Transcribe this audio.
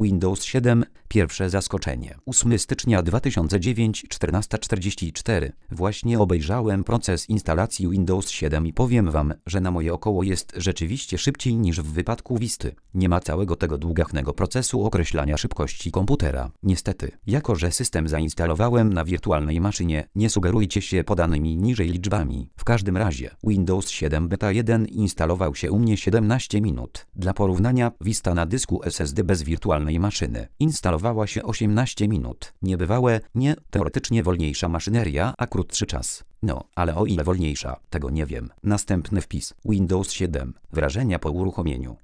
Windows 7. Pierwsze zaskoczenie. 8 stycznia 2009, 14:44. Właśnie obejrzałem proces instalacji Windows 7 i powiem wam, że na moje około jest rzeczywiście szybciej niż w wypadku Visty. Nie ma całego tego długachnego procesu określania szybkości komputera. Niestety, jako że system zainstalowałem na wirtualnej maszynie, nie sugerujcie się podanymi niżej liczbami. W każdym razie, Windows 7 Beta 1 instalował się u mnie 17 minut. Dla porównania, Vista na dysku SSD bez wirtualnej maszyny instalowała się 18 minut. Niebywałe, nie, teoretycznie wolniejsza maszyneria, a krótszy czas. No, ale o ile wolniejsza, tego nie wiem. Następny wpis. Windows 7. Wrażenia po uruchomieniu.